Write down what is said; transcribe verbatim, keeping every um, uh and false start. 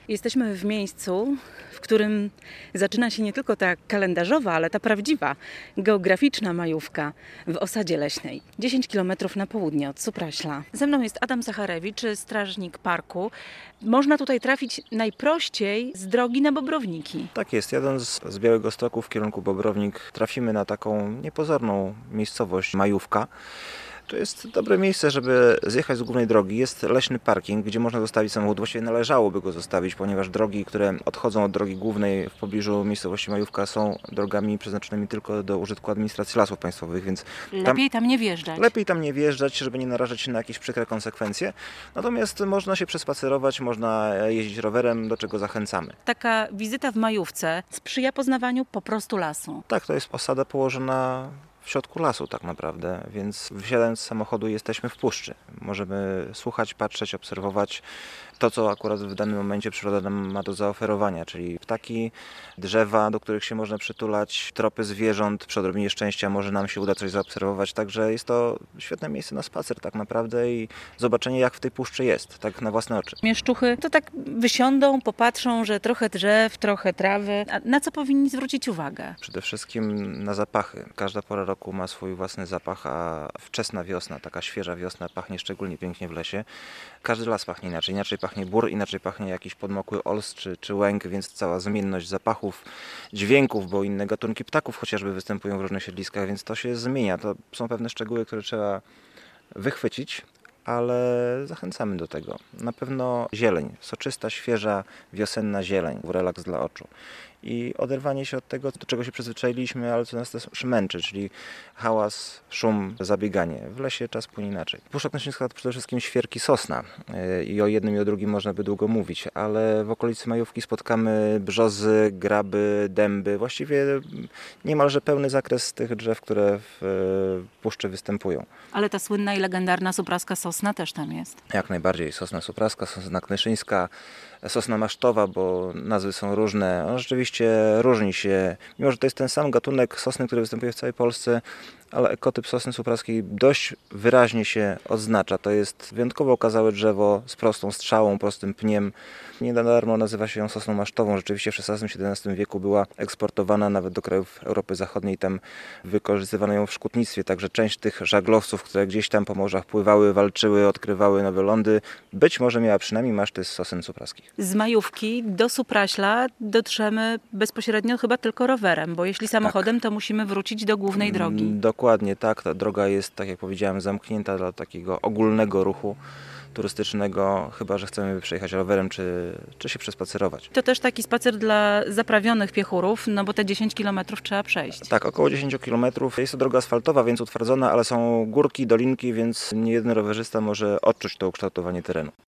Jesteśmy w miejscu, w którym zaczyna się nie tylko ta kalendarzowa, ale ta prawdziwa, geograficzna majówka w Osadzie Leśnej. dziesięć kilometrów na południe od Supraśla. Ze mną jest Adam Zacharewicz, strażnik parku. Można tutaj trafić najprościej z drogi na Bobrowniki. Tak jest, jadąc z Białegostoku w kierunku Bobrownik trafimy na taką niepozorną miejscowość Majówka. To jest dobre miejsce, żeby zjechać z głównej drogi. Jest leśny parking, gdzie można zostawić samochód. Właściwie należałoby go zostawić, ponieważ drogi, które odchodzą od drogi głównej w pobliżu miejscowości Majówka, są drogami przeznaczonymi tylko do użytku administracji lasów państwowych, więc tam, Lepiej tam nie wjeżdżać. Lepiej tam nie wjeżdżać, żeby nie narażać się na jakieś przykre konsekwencje. Natomiast można się przespacerować, można jeździć rowerem, do czego zachęcamy. Taka wizyta w Majówce sprzyja poznawaniu po prostu lasu. Tak, to jest osada położona w środku lasu tak naprawdę, więc wsiadając z samochodu jesteśmy w puszczy. Możemy słuchać, patrzeć, obserwować to, co akurat w danym momencie przyroda nam ma do zaoferowania, czyli ptaki, drzewa, do których się można przytulać, tropy zwierząt, przy odrobinie szczęścia może nam się uda coś zaobserwować, także jest to świetne miejsce na spacer tak naprawdę i zobaczenie, jak w tej puszczy jest, tak na własne oczy. Mieszczuchy to tak wysiądą, popatrzą, że trochę drzew, trochę trawy. A na co powinni zwrócić uwagę? Przede wszystkim na zapachy. Każda pora roku ma swój własny zapach, a wczesna wiosna, taka świeża wiosna pachnie szczególnie pięknie w lesie. Każdy las pachnie inaczej, inaczej pachnie bór, inaczej pachnie jakiś podmokły ols czy, czy łęk, więc cała zmienność zapachów, dźwięków, bo inne gatunki ptaków chociażby występują w różnych siedliskach, więc to się zmienia. To są pewne szczegóły, które trzeba wychwycić, ale zachęcamy do tego. Na pewno zieleń, soczysta, świeża, wiosenna zieleń, relaks dla oczu. I oderwanie się od tego, do czego się przyzwyczailiśmy, ale co nas też męczy, czyli hałas, szum, zabieganie. W lesie czas płynie inaczej. Puszcza Knesińska to przede wszystkim świerki sosna i o jednym i o drugim można by długo mówić, ale w okolicy Majówki spotkamy brzozy, graby, dęby, właściwie niemalże pełny zakres tych drzew, które w puszczy występują. Ale ta słynna i legendarna supraska sosna też tam jest. Jak najbardziej. Sosna supraska, sosna knyszyńska, sosna masztowa, bo nazwy są różne. On rzeczywiście różni się, mimo że to jest ten sam gatunek sosny, który występuje w całej Polsce, ale ekotyp sosny supraskiej dość wyraźnie się odznacza. To jest wyjątkowo okazałe drzewo z prostą strzałą, prostym pniem. Nie na darmo nazywa się ją sosną masztową. Rzeczywiście w szesnastym siedemnastym wieku była eksportowana nawet do krajów Europy Zachodniej. Tam wykorzystywano ją w szkutnictwie, także część tych żaglowców, które gdzieś tam po morzach pływały, walczyły, odkrywały nowe lądy, być może miała przynajmniej maszty z sosen supraskich. Z Majówki do Supraśla dotrzemy bezpośrednio chyba tylko rowerem, bo jeśli samochodem, tak, to musimy wrócić do głównej drogi. Dokładnie tak. Ta droga jest, tak jak powiedziałem, zamknięta dla takiego ogólnego ruchu turystycznego, chyba że chcemy przejechać rowerem, czy, czy się przespacerować. To też taki spacer dla zaprawionych piechurów, no bo te dziesięć kilometrów trzeba przejść. Tak, około dziesięć kilometrów. Jest to droga asfaltowa, więc utwardzona, ale są górki, dolinki, więc niejeden rowerzysta może odczuć to ukształtowanie terenu.